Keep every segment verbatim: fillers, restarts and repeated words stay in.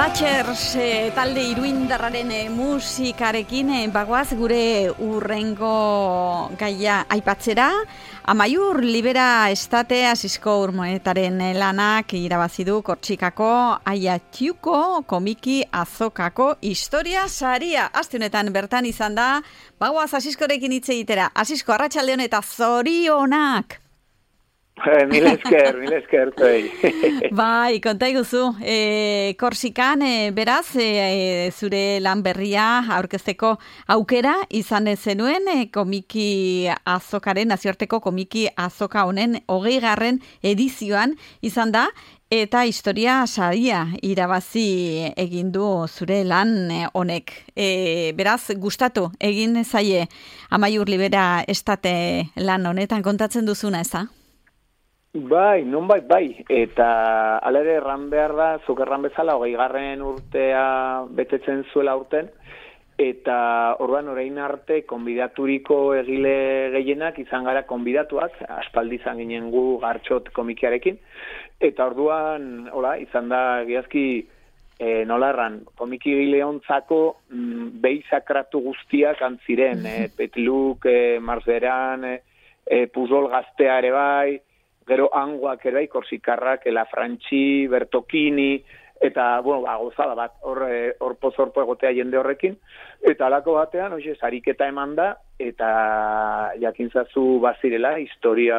Catchers e, talde iruindarraren e, musikarekin e, bagoaz gure urrengo gaia aipatzera. Amaiur Libera Estate Asisko Urmonetaren lanak irabazi du Kortxikako Aiatiuko komiki azokako historia saria. Aste honetan bertan izan da, bagoaz Asiskorekin hitz egitera. Asisko, arratsalde on eta zorionak! Mil esker, mil esker, zei. Bai, konta iguzu, e, Korsikan, e, beraz, e, zure lan berria aurkezteko aukera izan zenuen e, komiki azokaren, nazioarteko komiki azoka honen hogei garren edizioan izan da, eta historia saria irabazi egin du zure lan honek. E, beraz, gustatu egin zaie Amaiur Libera Estate lan honetan kontatzen duzuna, ez da? Bai, non bai, bai, eta alere erran behar da, zuk erran bezala, hogei garren urtea betetzen zuela urten, eta orduan orain arte konbidaturiko egile gehienak izan gara konbidatuak, aspaldi izan ginen gu Gartxot komikiarekin, eta orduan, hola, izan da egiazki e, nola erran, komiki egile ontzako mm, behi sakratu guztiak antziren, e, Petluk, e, Marsberan, e, e, Puzol gaztea ere bai, gero angoak ere bai, Korsikarrak, La Frantxi, Bertokini, eta, bueno, ba, gozada bat, hor, hor pozorpo egotea jende horrekin, eta alako batean, oixe, sariketa eman da, eta jakintzazu bazirela, historia,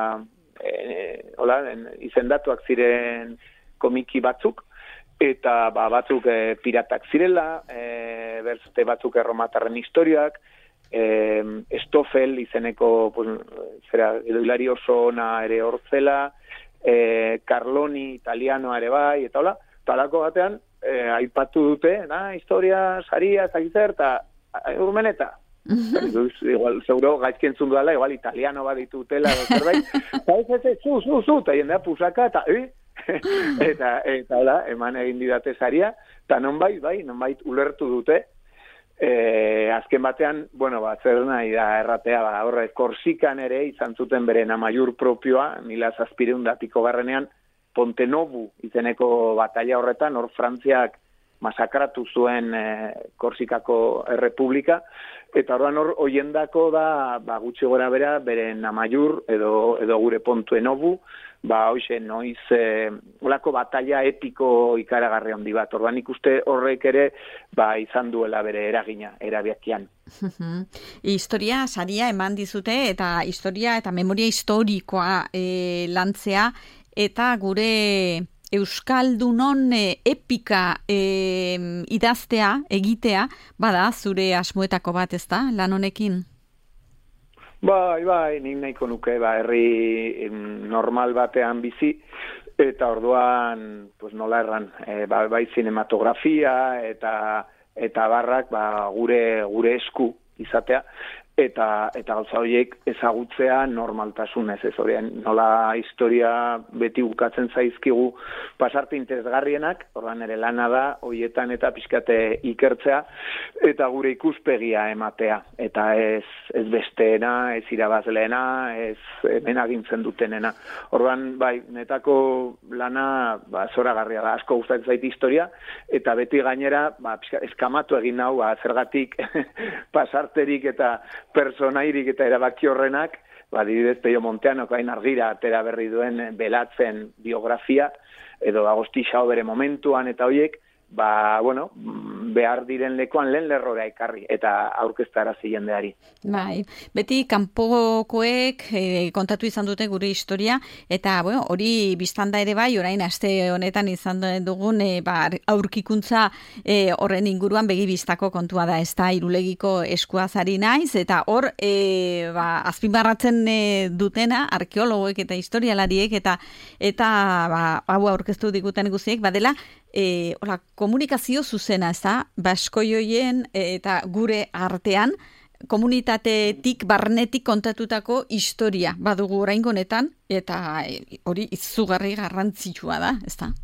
e, hola, izendatuak ziren komiki batzuk, eta ba, batzuk e, piratak zirela, e, berzte batzuk erromatarren historiak, Eh, Stoffel izeneko pues, zera, hilari oso ona ere hortzela, eh, Carloni italianoa ere bai, eta hola, talako batean, eh, aipatu dute, na, historia, saria, zakizer, eta urmeneta. Igual, seguro gaizkien zundu dela, igual italiano bat ditutela, zerbait, eta ez ez, zu, zu, zu, eta jendea pusaka, eta, eh? eta, eta, hola, eman egin didate saria, eta nonbait, bai, nonbait ulertu dute, E, azken batean, bueno, ba, zer nahi da erratea, ba, horre, Korsikan ere izan zuten beren Amaiur propioa, mila zazpireun da piko garrenean, Pontenobu izeneko batalla horretan, hor Frantziak masakratu zuen e, Korsikako errepublika, eta orduan hor hoiendako da, ba, gutxi gora bera, beren Amaiur edo, edo gure Pontenobu, ba, hoxe, noiz, e, olako batalla epiko ikaragarri handi bat. Orduan ikuste horrek ere, ba, izan duela bere eragina, erabiakian. Historia, saria eman dizute, eta historia eta memoria historikoa e, lantzea, eta gure Euskaldunon e, epika e, idaztea, egitea, bada, zure asmoetako bat, ez da, lan honekin? Bai, bai, nik nahiko nuke, ba, herri normal batean bizi, eta orduan, pues nola erran, e, ba, bai cinematografia eta eta barrak ba, gure gure esku izatea, eta eta gauza horiek ezagutzea normaltasunez, ez horien nola historia beti bukatzen zaizkigu pasarte interesgarrienak, orduan ere lana da horietan eta pixkate ikertzea eta gure ikuspegia ematea, eta ez ez besteena, ez irabazleena, ez hemen agintzen dutenena. Orduan bai, netako lana ba zoragarria da, asko gustatzen zait historia, eta beti gainera ba eskamatu egin hau, ba zergatik pasarterik eta personairik eta erabaki horrenak, ba, adibidez Peio Monteanok hain argira atera berri duen Belatzen biografia, edo Agosti Xao bere momentuan eta hoiek, ba, bueno, behar diren lekuan lehen lerrora ekarri, eta aurkeztarazi jendeari. Bai, beti kanpokoek e, kontatu izan dute gure historia, eta bueno, hori biztanda ere bai, orain aste honetan izan dugun e, ba, aurkikuntza e, horren inguruan begibistako kontua da, ez da, Irulegiko eskuazari naiz, eta hor e, ba, azpimarratzen e, dutena, arkeologoek eta historialariek, eta eta ba, hau aurkeztu diguten guziek, badela, E, ola, komunikazio zuzena, ez da, baskoioien e, eta gure artean, komunitatetik, barnetik kontatutako historia badugu oraingo honetan, eta e, hori izugarri garrantzitsua da, ez da?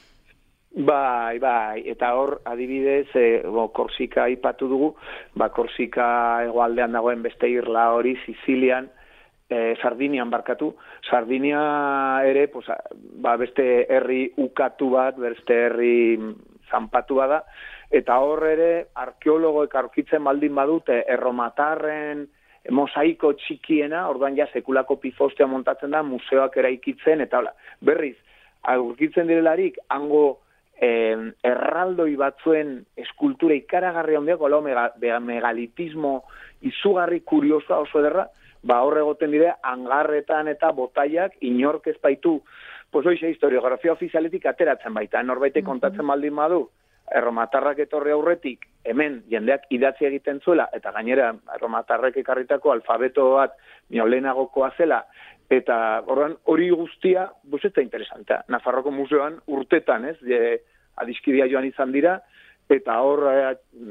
Bai, bai, eta hor adibidez, e, bo, Korsika aipatu dugu, ba, Korsika hegoaldean dagoen beste irla hori, Sizilian, e, Sardinian barkatu. Sardinia ere, pues, ba, beste herri ukatu bat, beste herri zanpatua da, eta hor ere arkeologoek aurkitzen baldin badute erromatarren mosaiko txikiena, orduan ja sekulako pifostea montatzen da, museoak eraikitzen, eta hola, berriz, aurkitzen direlarik, hango eh, erraldoi batzuen eskultura ikaragarri handiak, hola, mega, megalitismo izugarri kuriosa oso ederra, ba hor egoten dire, hangarretan eta botaiak, inork ez baitu, pues hoize, historiografia ofizialetik ateratzen baita, norbaitek kontatzen baldin badu, erromatarrak etorri aurretik, hemen jendeak idatzi egiten zuela, eta gainera erromatarrek ekarritako alfabeto bat miolenagokoa zela, eta orduan hori guztia, bus ez da interesantea. Nafarroko museoan urtetan, ez, e, adiskidia joan izan dira, eta hor e,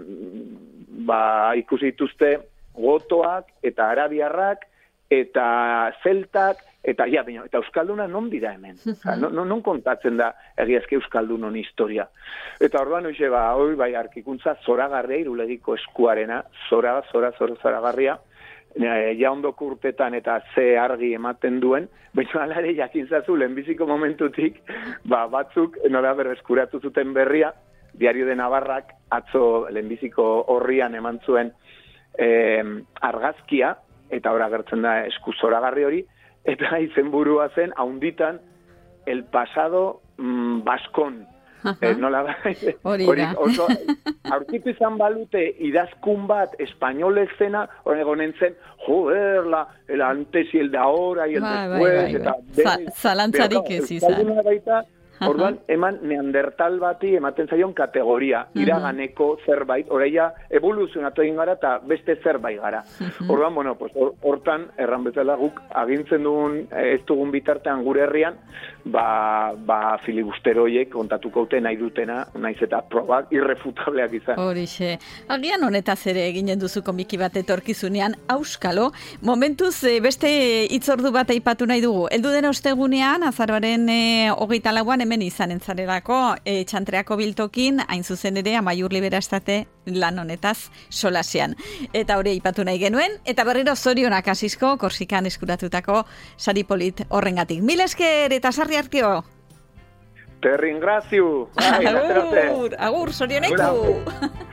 ba, ikusi dituzte gotoak eta arabiarrak, eta zeltak, eta ja, baina, eta euskalduna non dira hemen? Non, non, non kontatzen da egiazke euskaldunon historia? Eta orduan, hoxe, ba, hori bai, arkikuntza zoragarria, irulegiko eskuarena, zora, zora, zora, zoragarria, ja ondoko urtetan eta ze argi ematen duen, baina ala ere jakintzazu lehenbiziko momentutik, ba, batzuk nola berreskuratu zuten berria, Diario de Navarrak atzo lehenbiziko horrian eman zuen eh, argazkia, eta hor agertzen da esku zoragarri hori, eta izenburua zen, haunditan, el pasado mm, baskon. Eh, nola da? Hori da. Oso, aurkitu izan balute idazkun bat espainolez zena, hori egonen zen, joder, la, el antes y el de ahora y el ba, después. Bai, bai, bai. Eta, zalantzarik ez izan. Baita, orduan, eman neandertal bati ematen zaion kategoria, iraganeko zerbait, oraia evoluzionatu egin gara eta beste zerbait gara. Orduan, bueno, pues, hortan, erran bezala guk, agintzen dugun, ez dugun bitartean gure herrian, ba, ba filibusteroiek kontatuko ute nahi dutena, naiz eta probak irrefutableak izan. Horixe. Agian honetaz ere eginen duzu komiki bat etorkizunean, auskalo, momentuz beste hitzordu bat aipatu nahi dugu. Heldu den ostegunean, azaroaren e, hogeita lauan hemen izanen zarelako e, txantreako biltokin, hain zuzen ere Amaiur Liberastate lan honetaz solasean. Eta hori aipatu nahi genuen, eta berriro zorionak Asisko, Korsikan eskuratutako sari polit horrengatik. Mil esker eta sarri arkeo! Terrin graziu! Agur, agur, zorioneku!